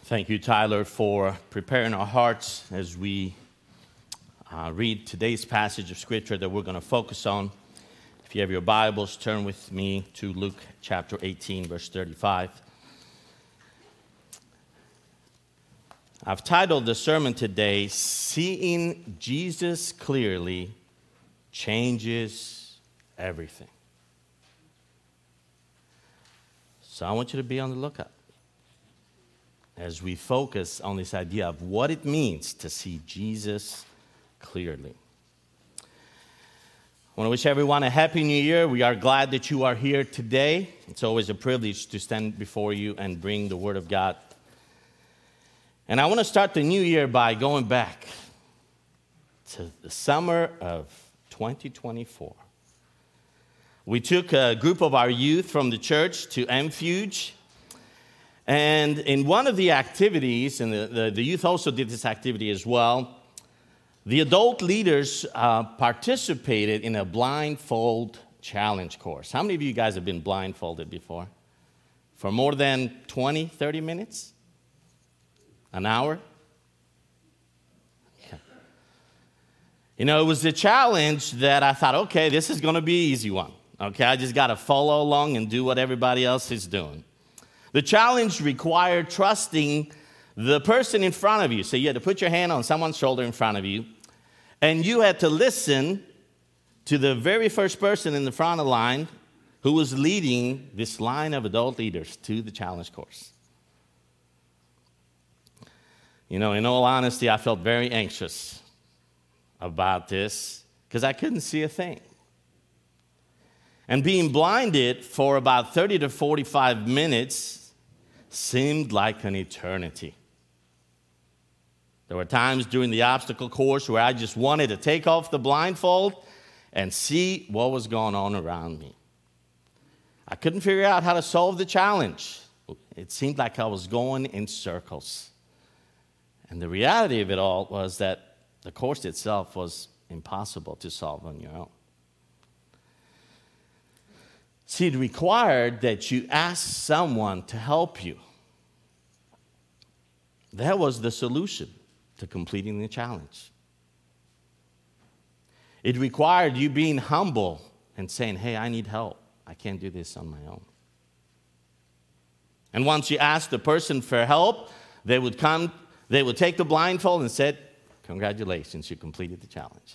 Thank you, Tyler, for preparing our hearts as we read today's passage of Scripture that we're going to focus on. If you have your Bibles, turn with me to Luke chapter 18, verse 35. I've titled the sermon today, Seeing Jesus Clearly Changes Everything. So I want you to be on the lookout as we focus on this idea of what it means to see Jesus clearly. I want to wish everyone a happy new year. We are glad that you are here today. It's always a privilege to stand before you and bring the Word of God. And I want to start the new year by going back to the summer of 2024. We took a group of our youth from the church to Mfuge. And in one of the activities, and the youth also did this activity as well, the adult leaders participated in a blindfold challenge course. How many of you guys have been blindfolded before? For more than 20, 30 minutes? An hour? Okay. You know, it was a challenge that I thought, okay, this is going to be an easy one. Okay, I just got to follow along and do what everybody else is doing. The challenge required trusting the person in front of you. So you had to put your hand on someone's shoulder in front of you, and you had to listen to the very first person in the front of the line who was leading this line of adult leaders to the challenge course. You know, in all honesty, I felt very anxious about this because I couldn't see a thing. And being blinded for about 30 to 45 minutes seemed like an eternity. There were times during the obstacle course where I just wanted to take off the blindfold and see what was going on around me. I couldn't figure out how to solve the challenge. It seemed like I was going in circles. And the reality of it all was that the course itself was impossible to solve on your own. See, it required that you ask someone to help you. That was the solution to completing the challenge. It required you being humble and saying, hey, I need help. I can't do this on my own. And once you asked the person for help, they would take the blindfold and said, congratulations, you completed the challenge.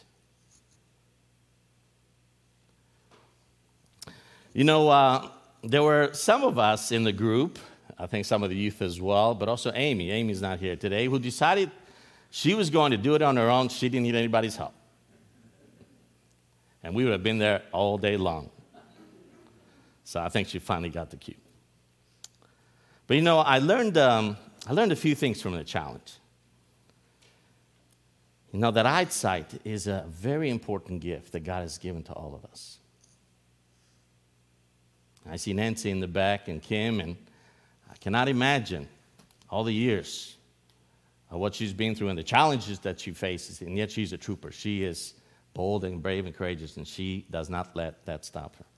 You know, there were some of us in the group, I think some of the youth as well, but also Amy. Amy's not here today, who decided she was going to do it on her own. She didn't need anybody's help. And we would have been there all day long. So I think she finally got the cue. But you know, I learned a few things from the challenge. You know, that eyesight is a very important gift that God has given to all of us. I see Nancy in the back and Kim, and I cannot imagine all the years of what she's been through and the challenges that she faces, and yet she's a trooper. She is bold and brave and courageous, and she does not let that stop her.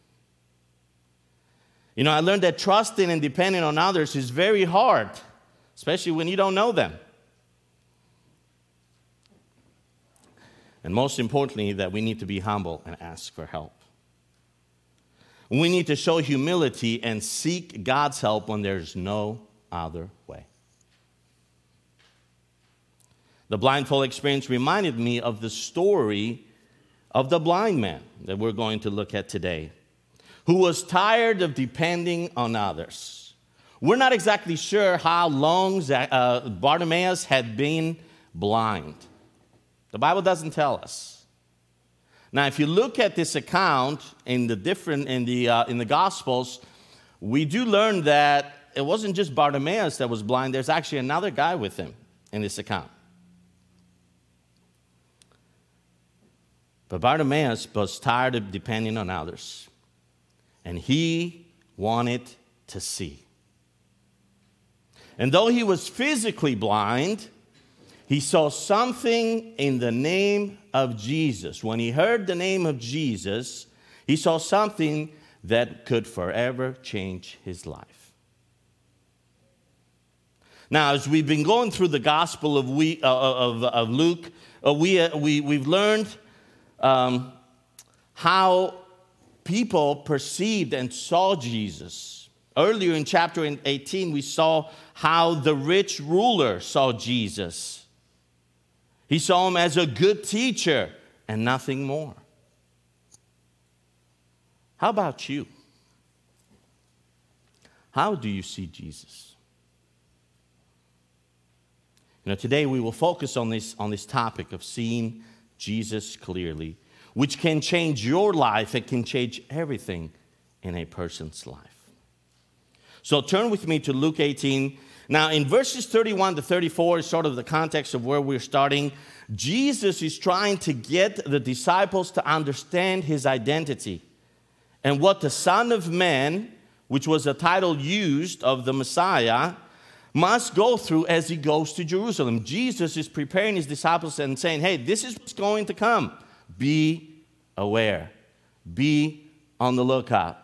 You know, I learned that trusting and depending on others is very hard, especially when you don't know them. And most importantly, that we need to be humble and ask for help. We need to show humility and seek God's help when there's no other way. The blindfold experience reminded me of the story of the blind man that we're going to look at today, who was tired of depending on others. We're not exactly sure how long Bartimaeus had been blind. The Bible doesn't tell us. Now, if you look at this account in the Gospels, we do learn that it wasn't just Bartimaeus that was blind. There's actually another guy with him in this account. But Bartimaeus was tired of depending on others, and he wanted to see. And though he was physically blind, he saw something in the name of Jesus. When he heard the name of Jesus, he saw something that could forever change his life. Now, as we've been going through the Gospel of Luke, we've learned how people perceived and saw Jesus. Earlier in chapter 18, we saw how the rich ruler saw Jesus. He saw him as a good teacher and nothing more. How about you? How do you see Jesus? Today we will focus on this topic of seeing Jesus clearly, which can change your life. It can change everything in a person's life. So turn with me to Luke 18. Now, in verses 31 to 34 is sort of the context of where we're starting. Jesus is trying to get the disciples to understand his identity and what the Son of Man, which was a title used of the Messiah, must go through as he goes to Jerusalem. Jesus is preparing his disciples and saying, hey, this is what's going to come. Be aware. Be on the lookout.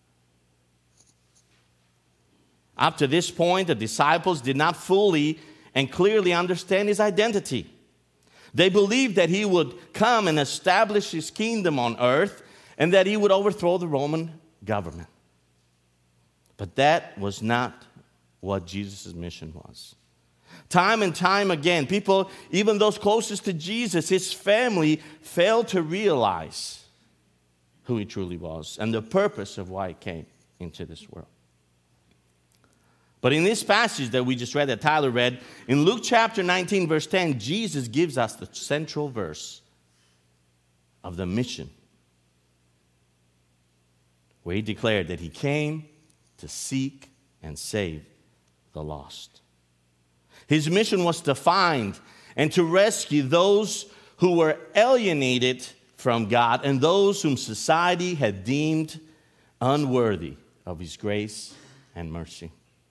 Up to this point, the disciples did not fully and clearly understand his identity. They believed that he would come and establish his kingdom on earth and that he would overthrow the Roman government. But that was not what Jesus' mission was. Time and time again, people, even those closest to Jesus, his family, failed to realize who he truly was and the purpose of why he came into this world. But in this passage that we just read, that Tyler read, in Luke chapter 19, verse 10, Jesus gives us the central verse of the mission, where he declared that he came to seek and save the lost. His mission was to find and to rescue those who were alienated from God and those whom society had deemed unworthy of his grace and mercy.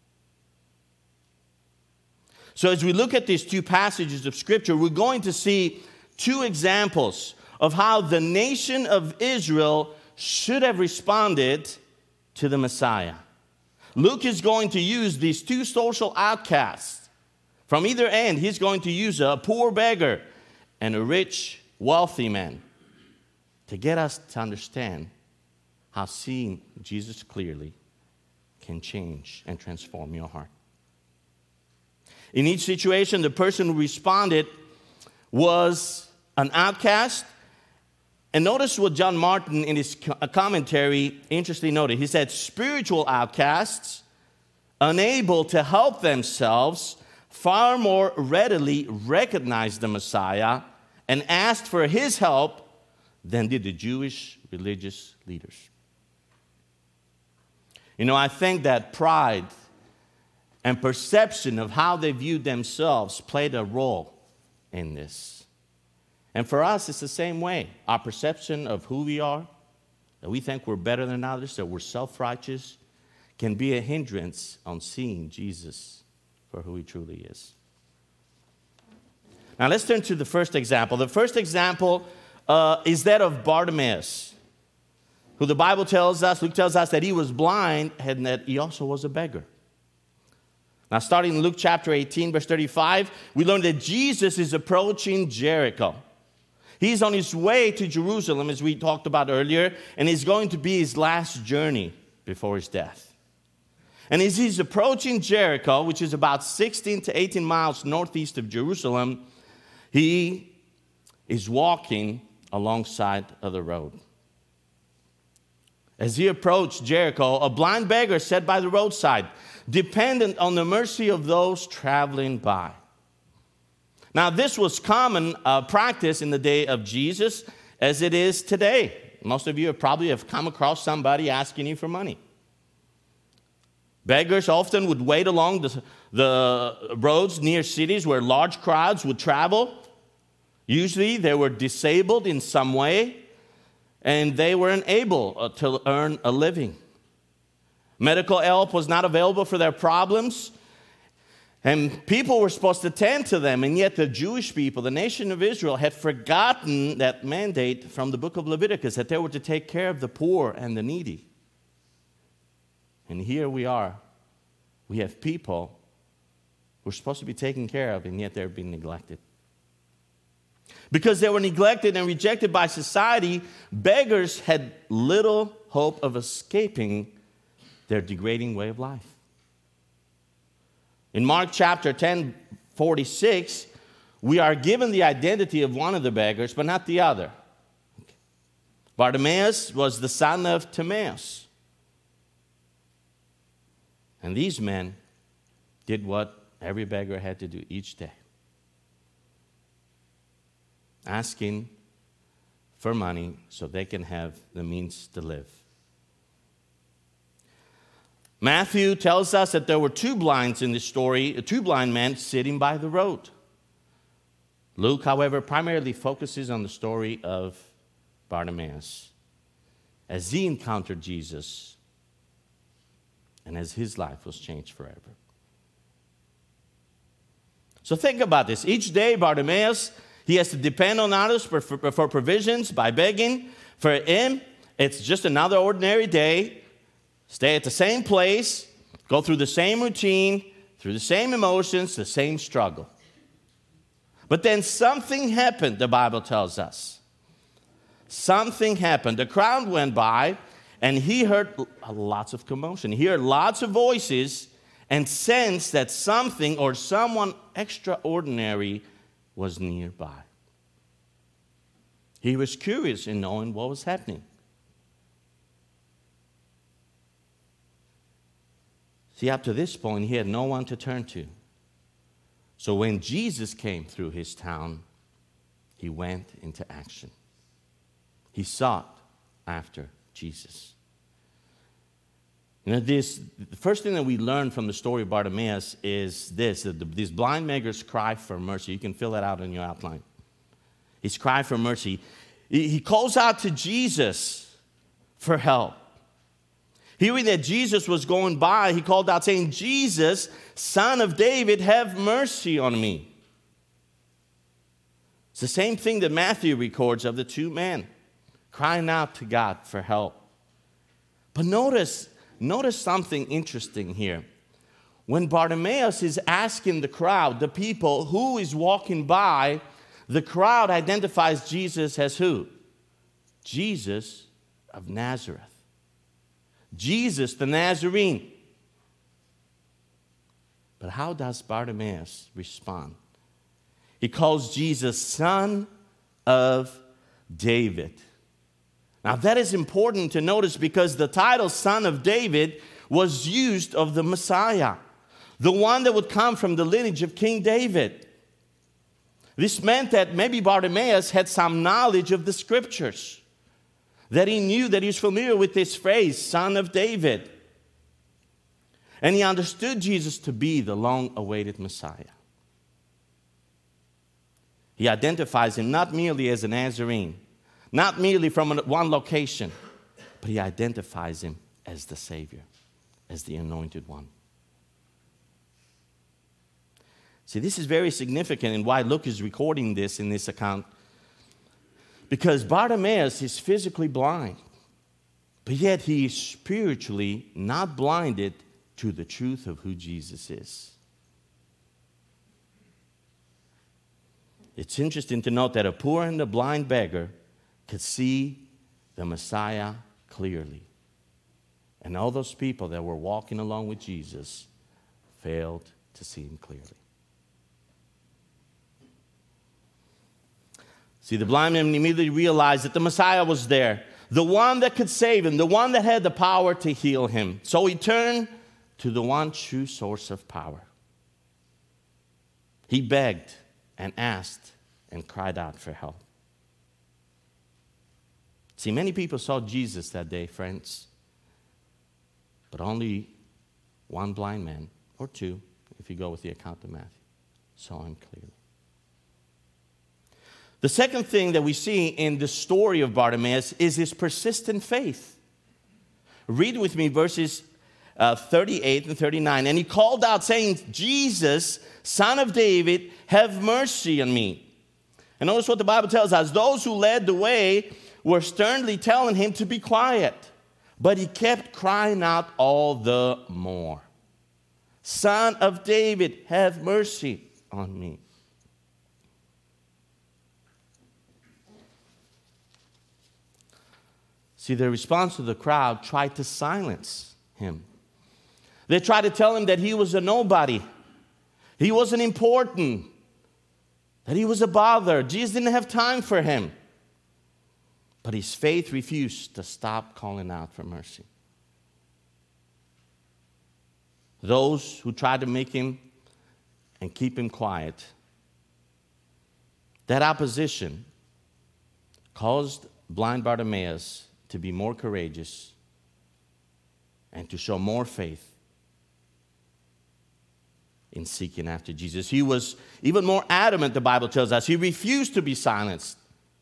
So as we look at these two passages of Scripture, we're going to see two examples of how the nation of Israel should have responded to the Messiah. Luke is going to use these two social outcasts. From either end, he's going to use a poor beggar and a rich, wealthy man to get us to understand how seeing Jesus clearly can change and transform your heart. In each situation, the person who responded was an outcast. And notice what John Martin in his commentary interestingly noted. He said, spiritual outcasts, unable to help themselves, far more readily recognized the Messiah and asked for his help than did the Jewish religious leaders. I think that pride and perception of how they viewed themselves played a role in this. And for us, it's the same way. Our perception of who we are, that we think we're better than others, that we're self-righteous, can be a hindrance on seeing Jesus for who he truly is. Now let's turn to the first example. The first example is that of Bartimaeus, who the Bible tells us, Luke tells us that he was blind and that he also was a beggar. Now, starting in Luke chapter 18, verse 35, we learn that Jesus is approaching Jericho. He's on his way to Jerusalem, as we talked about earlier, and it's going to be his last journey before his death. And as he's approaching Jericho, which is about 16 to 18 miles northeast of Jerusalem, he is walking alongside of the road. As he approached Jericho, a blind beggar sat by the roadside, dependent on the mercy of those traveling by. Now, this was common practice in the day of Jesus, as it is today. Most of you probably have come across somebody asking you for money. Beggars often would wait along the roads near cities where large crowds would travel. Usually, they were disabled in some way, and they were unable to earn a living. Medical help was not available for their problems, and people were supposed to tend to them, and yet the Jewish people, the nation of Israel, had forgotten that mandate from the book of Leviticus, that they were to take care of the poor and the needy. And here we are. We have people were supposed to be taken care of, and yet they're being neglected. Because they were neglected and rejected by society, beggars had little hope of escaping their degrading way of life. In Mark chapter 10:46, we are given the identity of one of the beggars, but not the other. Bartimaeus was the son of Timaeus. And these men did what every beggar had to do each day, asking for money so they can have the means to live. Matthew tells us that there were two blinds in this story, two blind men sitting by the road. Luke, however, primarily focuses on the story of Bartimaeus as he encountered Jesus and as his life was changed forever. So think about this. Each day, Bartimaeus, he has to depend on others for provisions by begging. For him, it's just another ordinary day. Stay at the same place, go through the same routine, through the same emotions, the same struggle. But then something happened, the Bible tells us. Something happened. The crowd went by, and he heard lots of commotion. He heard lots of voices and sensed that something or someone extraordinary was nearby. He was curious in knowing what was happening. See, up to this point, he had no one to turn to. So when Jesus came through his town, he went into action. He sought after Jesus. You know, the first thing that we learn from the story of Bartimaeus is this, that these blind beggars cry for mercy. You can fill that out in your outline. His cry for mercy. He calls out to Jesus for help. Hearing that Jesus was going by, he called out saying, "Jesus, Son of David, have mercy on me." It's the same thing that Matthew records of the two men crying out to God for help. But notice something interesting here. When Bartimaeus is asking the crowd, the people who is walking by, the crowd identifies Jesus as who? Jesus of Nazareth. Jesus the Nazarene. But how does Bartimaeus respond? He calls Jesus Son of David. Now that is important to notice because the title Son of David was used of the Messiah, the one that would come from the lineage of King David. This meant that maybe Bartimaeus had some knowledge of the scriptures, that he knew, that he was familiar with this phrase, Son of David. And he understood Jesus to be the long-awaited Messiah. He identifies him not merely as a Nazarene, not merely from one location, but he identifies him as the Savior, as the Anointed One. See, this is very significant in why Luke is recording this in this account. Because Bartimaeus is physically blind, but yet he is spiritually not blinded to the truth of who Jesus is. It's interesting to note that a poor and a blind beggar could see the Messiah clearly. And all those people that were walking along with Jesus failed to see him clearly. See, the blind man immediately realized that the Messiah was there, the one that could save him, the one that had the power to heal him. So he turned to the one true source of power. He begged and asked and cried out for help. See, many people saw Jesus that day, friends, but only one blind man, or two, if you go with the account of Matthew, saw him clearly. The second thing that we see in the story of Bartimaeus is his persistent faith. Read with me verses 38 and 39. And he called out saying, "Jesus, Son of David, have mercy on me." And notice what the Bible tells us. Those who led the way were sternly telling him to be quiet. But he kept crying out all the more. Son of David, have mercy on me. See, the response of the crowd tried to silence him. They tried to tell him that he was a nobody. He wasn't important. That he was a bother. Jesus didn't have time for him. But his faith refused to stop calling out for mercy. Those who tried to make him and keep him quiet, that opposition caused blind Bartimaeus to be more courageous and to show more faith in seeking after Jesus. He was even more adamant, the Bible tells us. He refused to be silenced.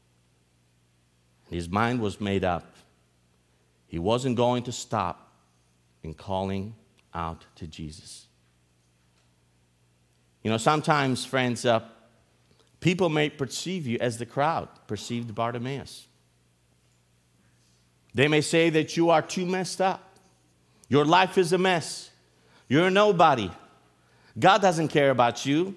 His mind was made up. He wasn't going to stop in calling out to Jesus. You know, sometimes, friends, people may perceive you as the crowd perceived Bartimaeus. They may say that you are too messed up. Your life is a mess. You're a nobody. God doesn't care about you.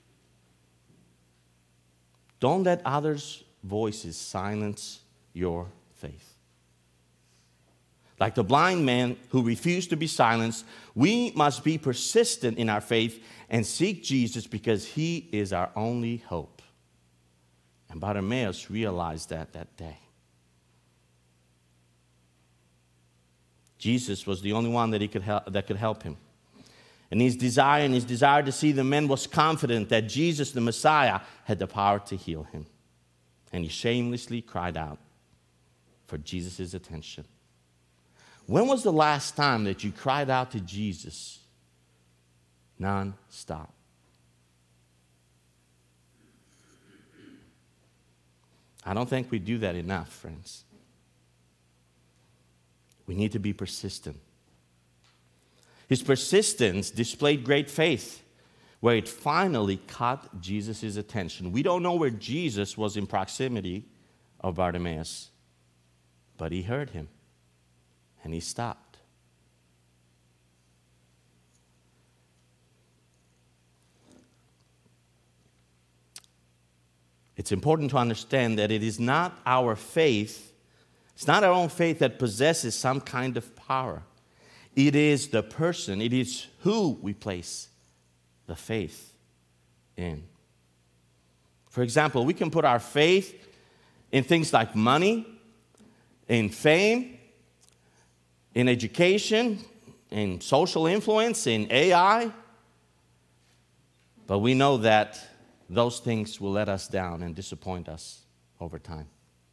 Don't let others' voices silence your faith. Like the blind man who refused to be silenced, we must be persistent in our faith and seek Jesus because he is our only hope. And Bartimaeus realized that day. Jesus was the only one that could help him. And his desire to see the man was confident that Jesus, the Messiah, had the power to heal him. And he shamelessly cried out for Jesus' attention. When was the last time that you cried out to Jesus non-stop? I don't think we do that enough, friends. We need to be persistent. His persistence displayed great faith, where it finally caught Jesus' attention. We don't know where Jesus was in proximity of Bartimaeus, but he heard him, and he stopped. It's important to understand that it is not our faith, it's not our own faith that possesses some kind of power. It is the person, it is who we place the faith in. For example, we can put our faith in things like money, in fame, in education, in social influence, in AI. But we know that those things will let us down and disappoint us over time.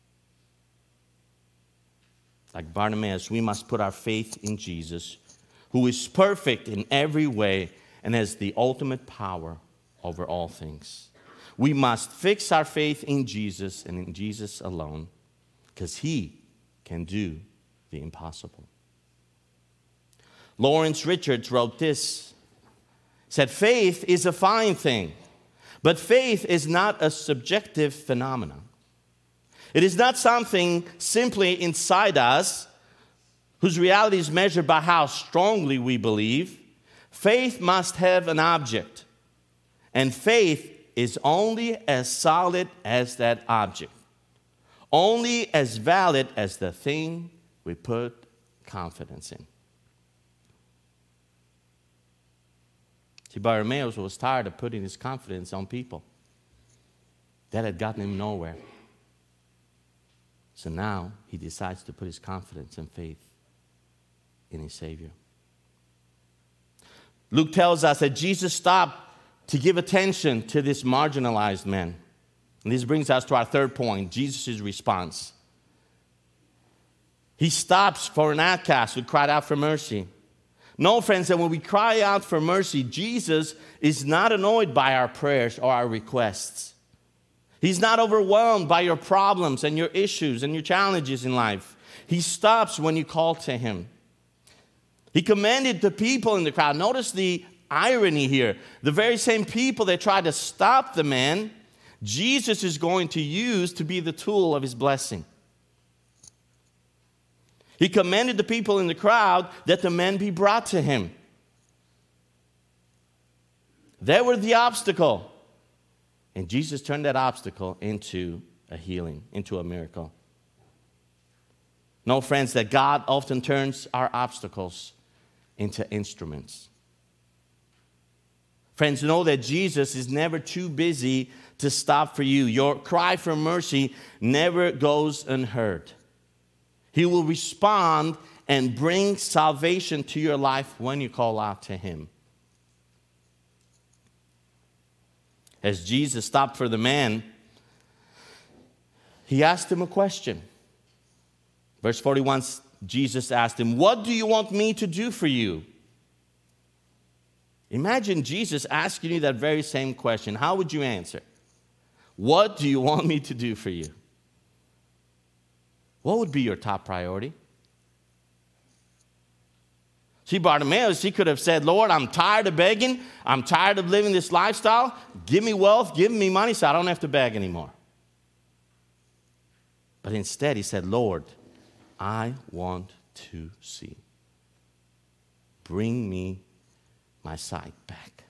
Like Bartimaeus, we must put our faith in Jesus, who is perfect in every way and has the ultimate power over all things. We must fix our faith in Jesus and in Jesus alone, because he can do the impossible. Lawrence Richards wrote this, said, faith is a fine thing, but faith is not a subjective phenomenon. It is not something simply inside us whose reality is measured by how strongly we believe. Faith must have an object, and faith is only as solid as that object, only as valid as the thing we put confidence in. See, Bartimaeus was tired of putting his confidence on people. That had gotten him nowhere. So now he decides to put his confidence and faith in his Savior. Luke tells us that Jesus stopped to give attention to this marginalized man. And this brings us to our third point, Jesus' response. He stops for an outcast who cried out for mercy. No, friends, that when we cry out for mercy, Jesus is not annoyed by our prayers or our requests. He's not overwhelmed by your problems and your issues and your challenges in life. He stops when you call to him. He commanded the people in the crowd. Notice the irony here. The very same people that tried to stop the man, Jesus is going to use to be the tool of his blessing. He commanded the people in the crowd that the man be brought to him. They were the obstacle. And Jesus turned that obstacle into a healing, into a miracle. Know, friends, that God often turns our obstacles into instruments. Friends, know that Jesus is never too busy to stop for you. Your cry for mercy never goes unheard. He will respond and bring salvation to your life when you call out to Him. As Jesus stopped for the man, He asked him a question. Verse 41, Jesus asked him, "What do you want me to do for you?" Imagine Jesus asking you that very same question. How would you answer? What do you want me to do for you? What would be your top priority? See, Bartimaeus, he could have said, "Lord, I'm tired of begging. I'm tired of living this lifestyle. Give me wealth, give me money so I don't have to beg anymore." But instead, he said, "Lord, I want to see. Bring me my sight back."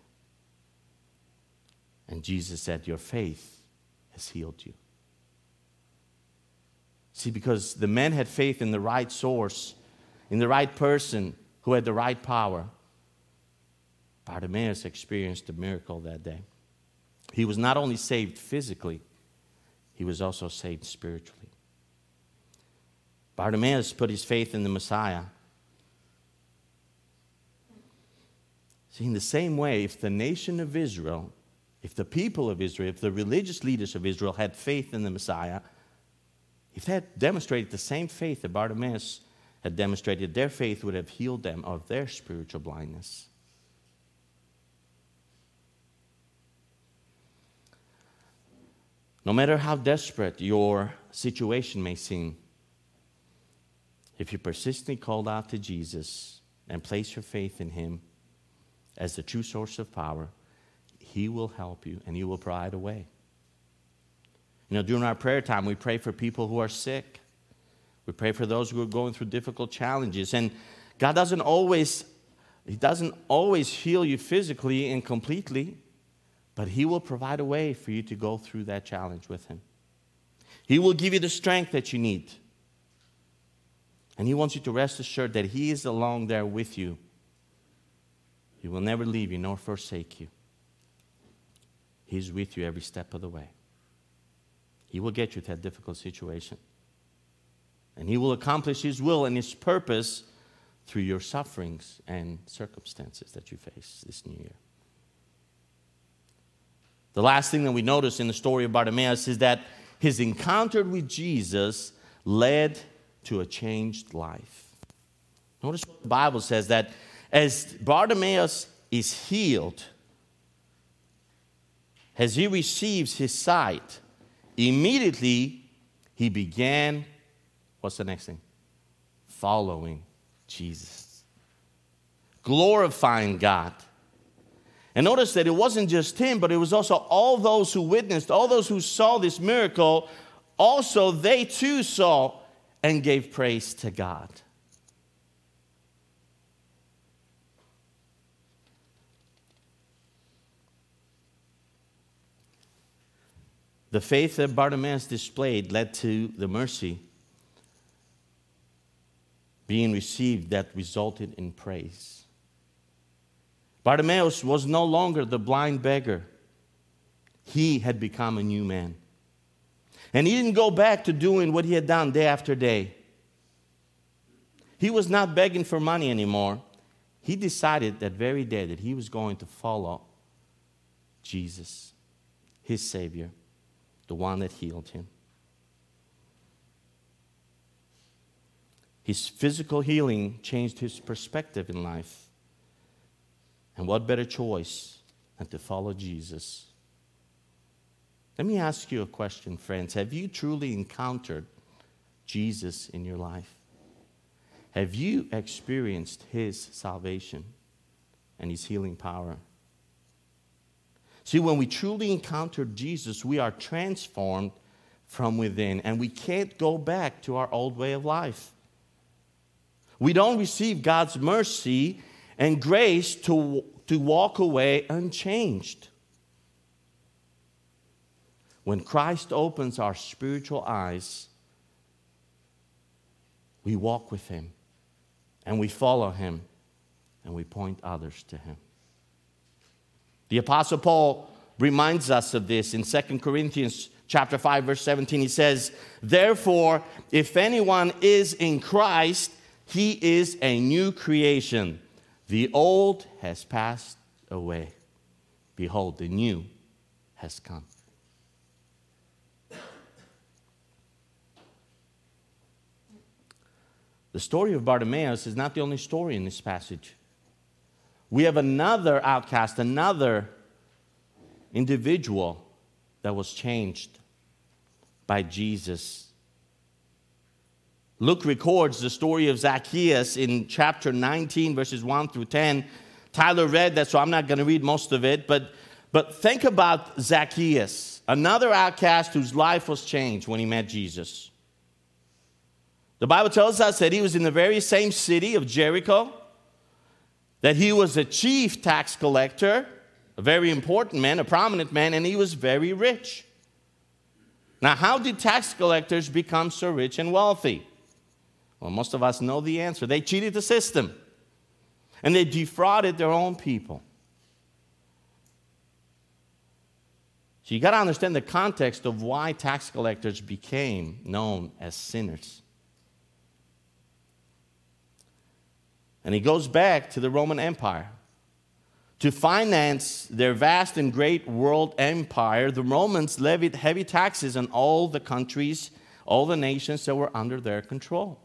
And Jesus said, "Your faith has healed you." See, because the man had faith in the right source, in the right person who had the right power, Bartimaeus experienced a miracle that day. He was not only saved physically, he was also saved spiritually. Bartimaeus put his faith in the Messiah. See, in the same way, if the nation of Israel, if the people of Israel, if the religious leaders of Israel had faith in the Messiah, if they had demonstrated the same faith that Bartimaeus had demonstrated, their faith would have healed them of their spiritual blindness. No matter how desperate your situation may seem, if you persistently call out to Jesus and place your faith in Him as the true source of power, He will help you and He will provide a way. You know, during our prayer time, we pray for people who are sick. We pray for those who are going through difficult challenges. And God doesn't always heal you physically and completely, but He will provide a way for you to go through that challenge with Him. He will give you the strength that you need. And He wants you to rest assured that He is along there with you. He will never leave you nor forsake you. He's with you every step of the way. He will get you to that difficult situation. And He will accomplish His will and His purpose through your sufferings and circumstances that you face this new year. The last thing that we notice in the story of Bartimaeus is that his encounter with Jesus led to a changed life. Notice what the Bible says, that as Bartimaeus is healed, as he receives his sight, immediately he began, what's the next thing? Following Jesus. Glorifying God. And notice that it wasn't just him, but it was also all those who witnessed, all those who saw this miracle, also they too saw and gave praise to God. The faith that Bartimaeus displayed led to the mercy being received that resulted in praise. Bartimaeus was no longer the blind beggar. He had become a new man. And he didn't go back to doing what he had done day after day. He was not begging for money anymore. He decided that very day that he was going to follow Jesus, his Savior, the one that healed him. His physical healing changed his perspective in life. And what better choice than to follow Jesus? Let me ask you a question, friends. Have you truly encountered Jesus in your life? Have you experienced His salvation and His healing power? See, when we truly encounter Jesus, we are transformed from within, and we can't go back to our old way of life. We don't receive God's mercy and grace to to walk away unchanged. When Christ opens our spiritual eyes, we walk with Him, and we follow Him, and we point others to Him. The Apostle Paul reminds us of this in 2 Corinthians chapter 5, verse 17. He says, "Therefore, if anyone is in Christ, he is a new creation. The old has passed away. Behold, the new has come." The story of Bartimaeus is not the only story in this passage. We have another outcast, another individual that was changed by Jesus. Luke records the story of Zacchaeus in chapter 19, verses 1 through 10. Tyler read that, so I'm not going to read most of it. But think about Zacchaeus, another outcast whose life was changed when he met Jesus. The Bible tells us that he was in the very same city of Jericho, that he was a chief tax collector, a very important man, a prominent man, and he was very rich. Now, how did tax collectors become so rich and wealthy? Well, most of us know the answer. They cheated the system, and they defrauded their own people. So you got to understand the context of why tax collectors became known as sinners. And he goes back to the Roman Empire. To finance their vast and great world empire, the Romans levied heavy taxes on all the countries, all the nations that were under their control.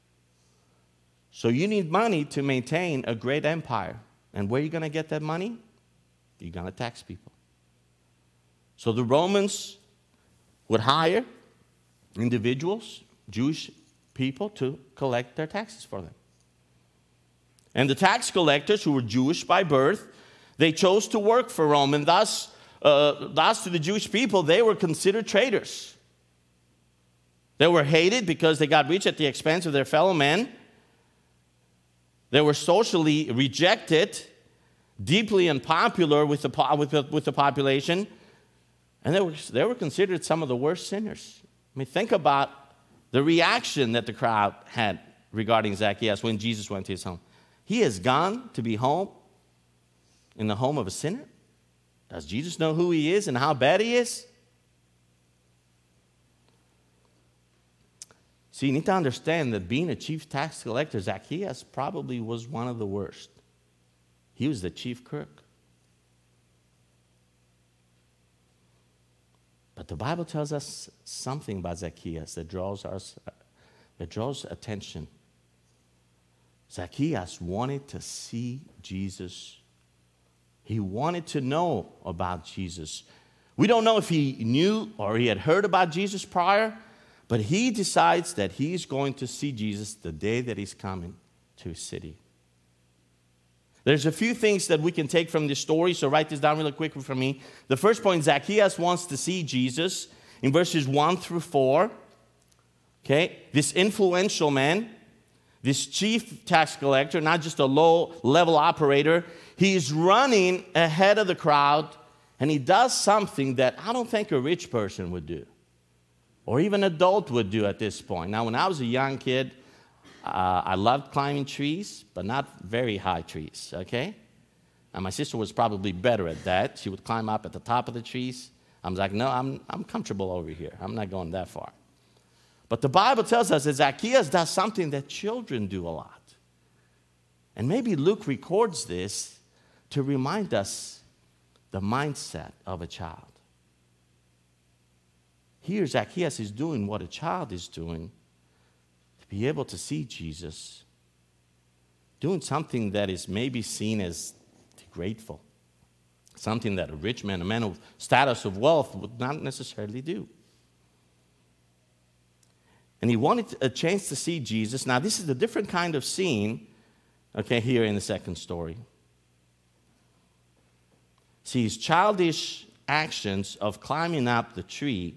So you need money to maintain a great empire. And where are you going to get that money? You're going to tax people. So the Romans would hire individuals, Jewish people, to collect their taxes for them. And the tax collectors, who were Jewish by birth, they chose to work for Rome, and thus to the Jewish people, they were considered traitors. They were hated because they got rich at the expense of their fellow men. They were socially rejected, deeply unpopular with the population, and they were considered some of the worst sinners. I mean, think about the reaction that the crowd had regarding Zacchaeus when Jesus went to his home. He has gone to be home in the home of a sinner? Does Jesus know who he is and how bad he is? See, you need to understand that being a chief tax collector, Zacchaeus probably was one of the worst. He was the chief crook. But the Bible tells us something about Zacchaeus that draws attention. Zacchaeus wanted to see Jesus. He wanted to know about Jesus. We don't know if he knew or he had heard about Jesus prior, but he decides that he's going to see Jesus the day that he's coming to his city. There's a few things that we can take from this story, so write this down really quickly for me. The first point, Zacchaeus wants to see Jesus in verses 1 through 4. Okay, this influential man, this chief tax collector, not just a low-level operator, he's running ahead of the crowd, and he does something that I don't think a rich person would do, or even an adult would do at this point. Now, when I was a young kid, I loved climbing trees, but not very high trees, okay? And my sister was probably better at that. She would climb up at the top of the trees. I was like, no, I'm comfortable over here. I'm not going that far. But the Bible tells us that Zacchaeus does something that children do a lot. And maybe Luke records this to remind us the mindset of a child. Here, Zacchaeus is doing what a child is doing to be able to see Jesus, doing something that is maybe seen as grateful, something that a rich man, a man of status of wealth would not necessarily do. And he wanted a chance to see Jesus. Now, this is a different kind of scene, okay, here in the second story. See, his childish actions of climbing up the tree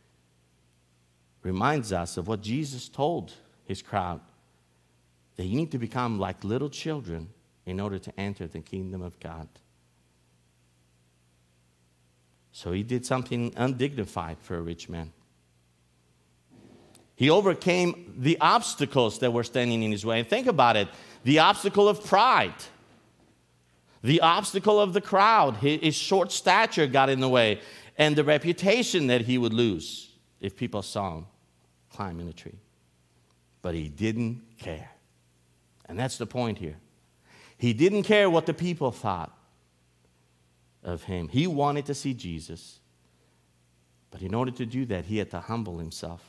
reminds us of what Jesus told his crowd, that you need to become like little children in order to enter the kingdom of God. So he did something undignified for a rich man. He overcame the obstacles that were standing in his way. And think about it, the obstacle of pride, the obstacle of the crowd, his short stature got in the way, and the reputation that he would lose if people saw him climbing a tree. But he didn't care. And that's the point here. He didn't care what the people thought of him. He wanted to see Jesus. But in order to do that, he had to humble himself.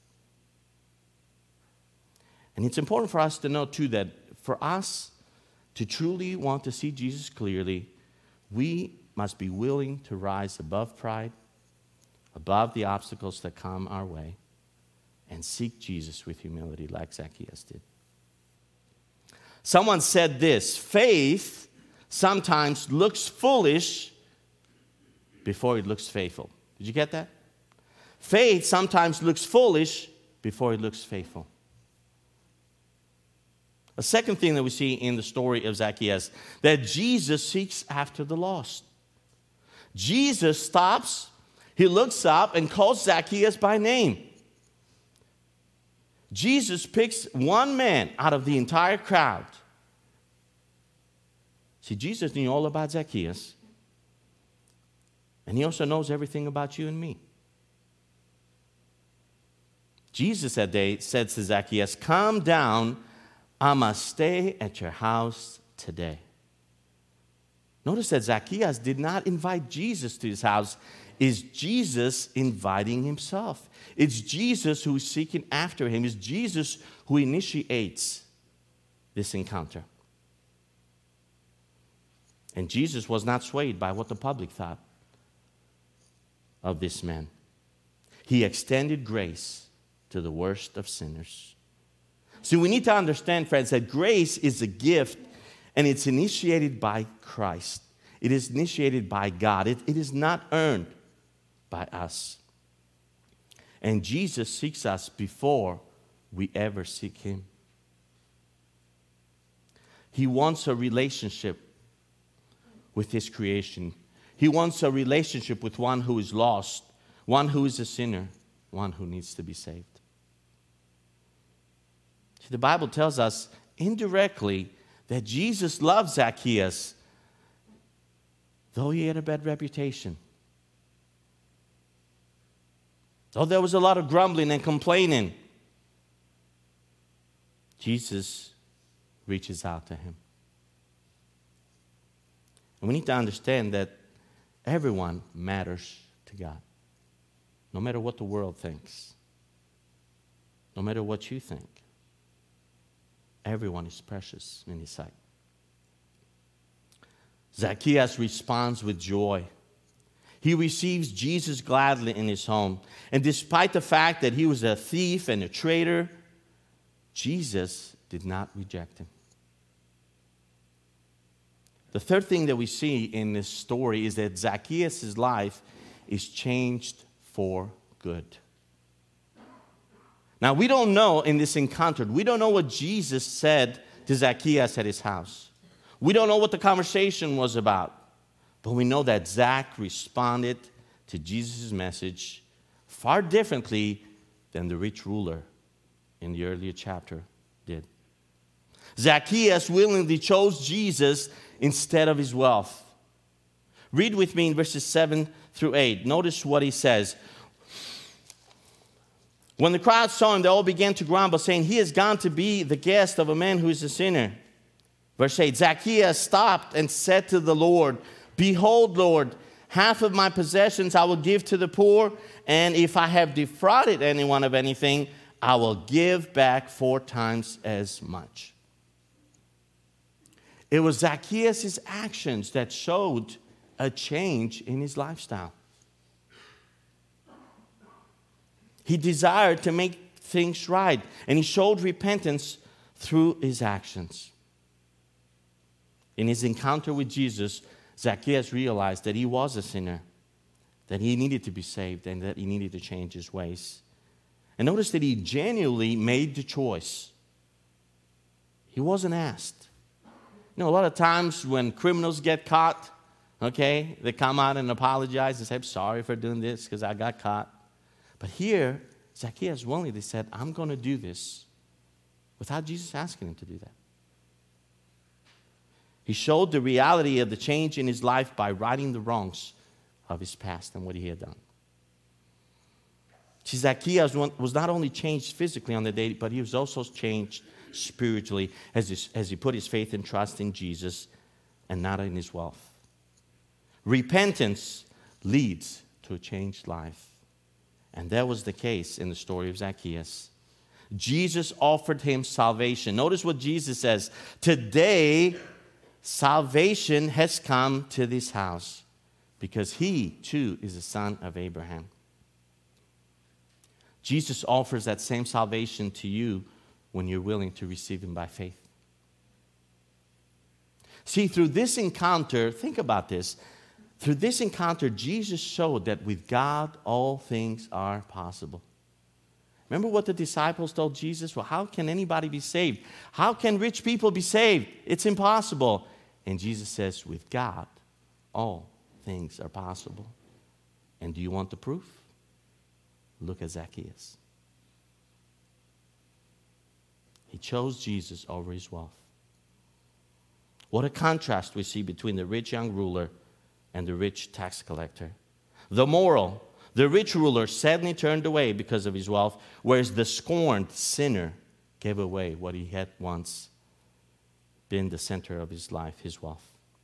And it's important for us to know, too, that for us to truly want to see Jesus clearly, we must be willing to rise above pride, above the obstacles that come our way, and seek Jesus with humility like Zacchaeus did. Someone said this: faith sometimes looks foolish before it looks faithful. Did you get that? Faith sometimes looks foolish before it looks faithful. A second thing that we see in the story of Zacchaeus, that Jesus seeks after the lost. Jesus stops, he looks up and calls Zacchaeus by name. Jesus picks one man out of the entire crowd. See, Jesus knew all about Zacchaeus, and he also knows everything about you and me. Jesus that day said to Zacchaeus, "Come down, I must stay at your house today." Notice that Zacchaeus did not invite Jesus to his house. It's Jesus inviting himself. It's Jesus who is seeking after him. It's Jesus who initiates this encounter. And Jesus was not swayed by what the public thought of this man. He extended grace to the worst of sinners. So we need to understand, friends, that grace is a gift, and it's initiated by Christ. It is initiated by God. It is not earned by us. And Jesus seeks us before we ever seek him. He wants a relationship with his creation. He wants a relationship with one who is lost, one who is a sinner, one who needs to be saved. See, the Bible tells us indirectly that Jesus loved Zacchaeus, though he had a bad reputation. Though there was a lot of grumbling and complaining, Jesus reaches out to him. And we need to understand that everyone matters to God. No matter what the world thinks, no matter what you think, everyone is precious in his sight. Zacchaeus responds with joy. He receives Jesus gladly in his home. And despite the fact that he was a thief and a traitor, Jesus did not reject him. The third thing that we see in this story is that Zacchaeus' life is changed for good. Now, we don't know in this encounter, we don't know what Jesus said to Zacchaeus at his house. We don't know what the conversation was about. But we know that Zach responded to Jesus' message far differently than the rich ruler in the earlier chapter did. Zacchaeus willingly chose Jesus instead of his wealth. Read with me in verses 7 through 8. Notice what he says. When the crowd saw him, they all began to grumble, saying, "He has gone to be the guest of a man who is a sinner." Verse 8, Zacchaeus stopped and said to the Lord, "Behold, Lord, half of my possessions I will give to the poor, and if I have defrauded anyone of anything, I will give back 4 times as much." It was Zacchaeus' actions that showed a change in his lifestyle. He desired to make things right, and he showed repentance through his actions. In his encounter with Jesus, Zacchaeus realized that he was a sinner, that he needed to be saved, and that he needed to change his ways. And notice that he genuinely made the choice. He wasn't asked. You know, a lot of times when criminals get caught, okay, they come out and apologize and say, I'm sorry for doing this because I got caught. But here, Zacchaeus willingly said, I'm going to do this without Jesus asking him to do that. He showed the reality of the change in his life by righting the wrongs of his past and what he had done. See, Zacchaeus was not only changed physically on the day, but he was also changed spiritually as he put his faith and trust in Jesus and not in his wealth. Repentance leads to a changed life. And that was the case in the story of Zacchaeus. Jesus offered him salvation. Notice what Jesus says. Today, salvation has come to this house because he, too, is a son of Abraham. Jesus offers that same salvation to you when you're willing to receive him by faith. See, through this encounter, think about this. Through this encounter, Jesus showed that with God, all things are possible. Remember what the disciples told Jesus? Well, how can anybody be saved? How can rich people be saved? It's impossible. And Jesus says, with God, all things are possible. And do you want the proof? Look at Zacchaeus. He chose Jesus over his wealth. What a contrast we see between the rich young ruler and the rich tax collector. The moral, the rich ruler sadly turned away because of his wealth, whereas the scorned sinner gave away what he had once been the center of his life, his wealth.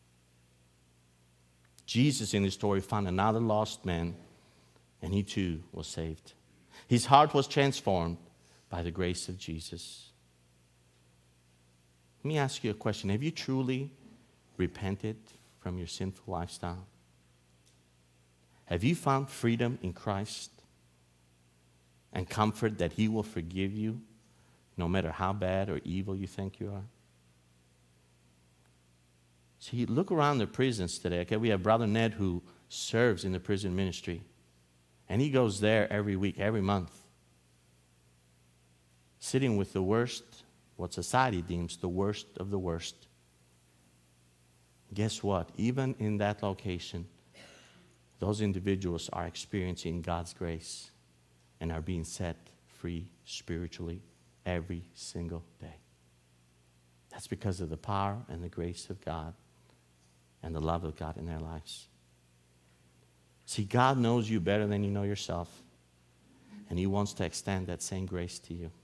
Jesus in this story found another lost man, and he too was saved. His heart was transformed by the grace of Jesus. Let me ask you a question. Have you truly repented from your sinful lifestyle? Have you found freedom in Christ and comfort that he will forgive you no matter how bad or evil you think you are? See, look around the prisons today. Okay, we have Brother Ned who serves in the prison ministry. And he goes there every week, every month, sitting with the worst, what society deems the worst of the worst. Guess what? Even in that location, those individuals are experiencing God's grace and are being set free spiritually every single day. That's because of the power and the grace of God and the love of God in their lives. See, God knows you better than you know yourself, and he wants to extend that same grace to you.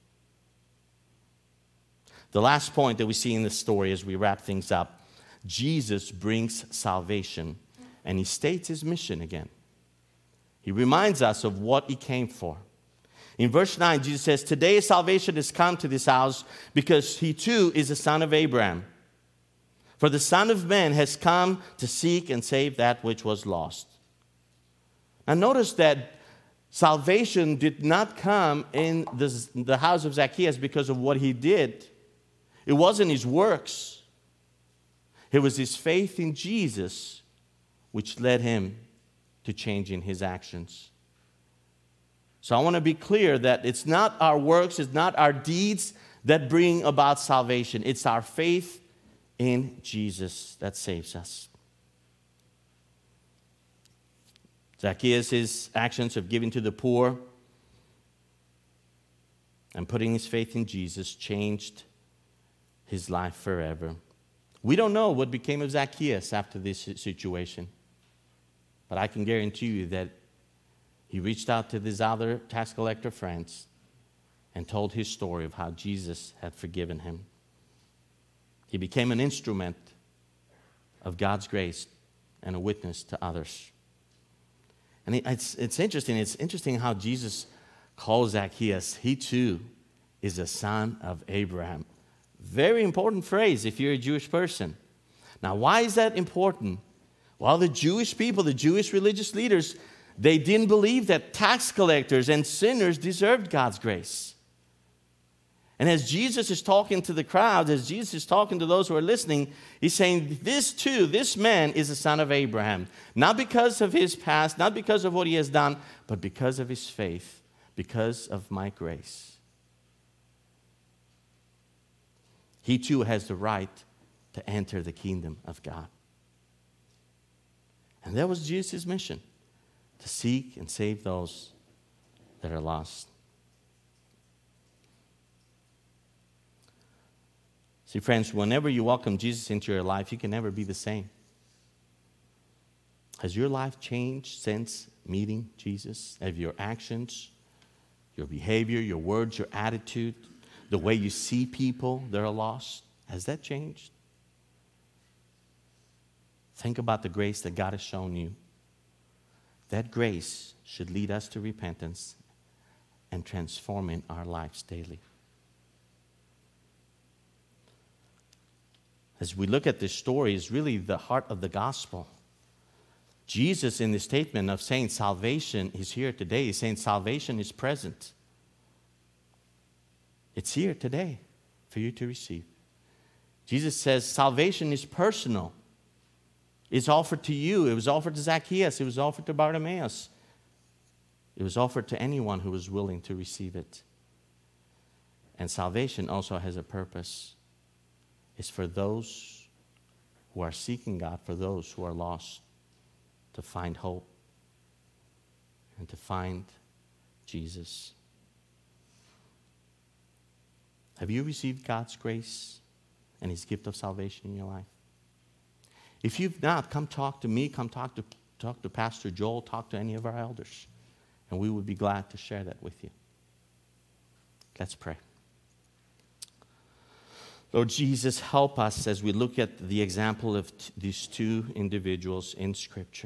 The last point that we see in this story as we wrap things up, Jesus brings salvation, and he states his mission again. He reminds us of what he came for. In verse 9, Jesus says, today salvation has come to this house because he too is a son of Abraham. For the Son of Man has come to seek and save that which was lost. Now notice that salvation did not come in the house of Zacchaeus because of what he did. It wasn't his works. It was his faith in Jesus which led him to changing his actions. So I want to be clear that it's not our works, it's not our deeds that bring about salvation. It's our faith in Jesus that saves us. Zacchaeus' actions of giving to the poor and putting his faith in Jesus changed his life forever. We don't know what became of Zacchaeus after this situation, but I can guarantee you that he reached out to his other tax collector friends and told his story of how Jesus had forgiven him. He became an instrument of God's grace and a witness to others. And it's interesting. It's interesting how Jesus calls Zacchaeus, he too is a son of Abraham. Very important phrase if you're a Jewish person. Now, why is that important? Well, the Jewish people, the Jewish religious leaders, they didn't believe that tax collectors and sinners deserved God's grace. And as Jesus is talking to the crowd, as Jesus is talking to those who are listening, he's saying, this man is a son of Abraham. Not because of his past, not because of what he has done, but because of his faith, because of my grace. He too has the right to enter the kingdom of God. And that was Jesus' mission, to seek and save those that are lost. See, friends, whenever you welcome Jesus into your life, you can never be the same. Has your life changed since meeting Jesus? Have your actions, your behavior, your words, your attitude, the way you see people that are lost, has that changed? Think about the grace that God has shown you. That grace should lead us to repentance and transforming our lives daily. As we look at this story, is really the heart of the gospel. Jesus, in the statement of saying salvation is here today, is saying salvation is present. It's here today for you to receive. Jesus says salvation is personal. It's offered to you. It was offered to Zacchaeus. It was offered to Bartimaeus. It was offered to anyone who was willing to receive it. And salvation also has a purpose. It's for those who are seeking God, for those who are lost, to find hope and to find Jesus. Have you received God's grace and His gift of salvation in your life? If you've not, come talk to me, come talk to Pastor Joel, talk to any of our elders, and we would be glad to share that with you. Let's pray. Lord Jesus, help us as we look at the example of these two individuals in Scripture.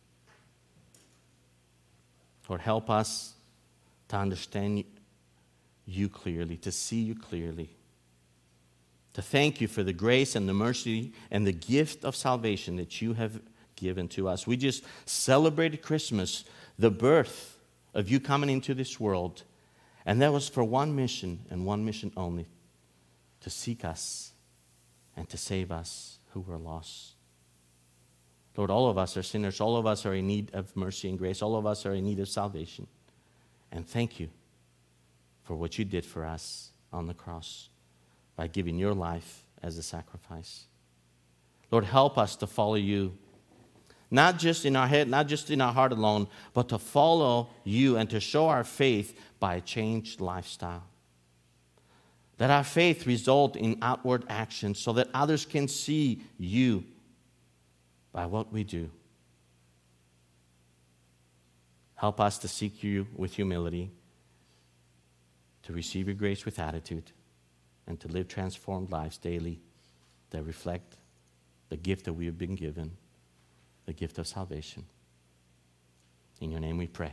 Lord, help us to understand you clearly, to see you clearly, to thank you for the grace and the mercy and the gift of salvation that you have given to us. We just celebrated Christmas, the birth of you coming into this world, and that was for one mission and one mission only, to seek us and to save us who were lost. Lord, all of us are sinners. All of us are in need of mercy and grace. All of us are in need of salvation. And thank you for what you did for us on the cross by giving your life as a sacrifice. Lord, help us to follow you, not just in our head, not just in our heart alone, but to follow you and to show our faith by a changed lifestyle. Let our faith result in outward action so that others can see you by what we do. Help us to seek you with humility, to receive your grace with attitude, and to live transformed lives daily that reflect the gift that we have been given, the gift of salvation. In your name we pray.